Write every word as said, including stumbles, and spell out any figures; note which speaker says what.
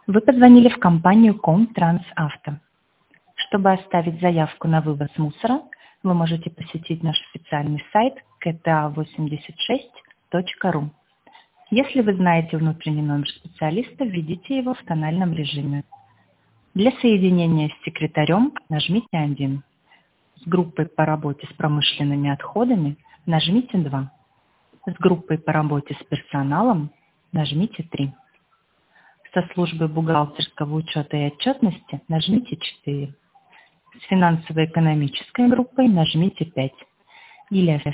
Speaker 1: Вы позвонили в компанию Комтрансавто. Чтобы оставить заявку на вывоз мусора, вы можете посетить наш официальный сайт кей ти эй восемьдесят шесть точка ру. Если вы знаете внутренний номер специалиста, введите его в тональном режиме. Для соединения с секретарем нажмите один. С группой по работе с промышленными отходами нажмите два. С группой по работе с персоналом нажмите три. Со службой бухгалтерского учета и отчетности нажмите четыре. С финансово-экономической группой нажмите пять. Или